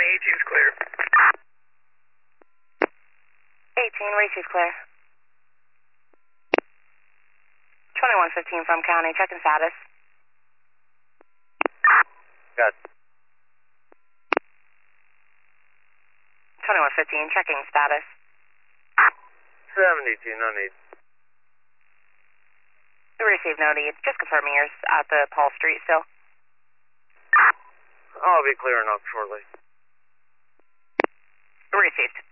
18's clear. 18, receive clear. 2115 from county, checking status. Got 2115, checking status. 72, no need. Receive, no need. Just confirming you're at the Paul Street still. I'll be clearing up shortly. Received.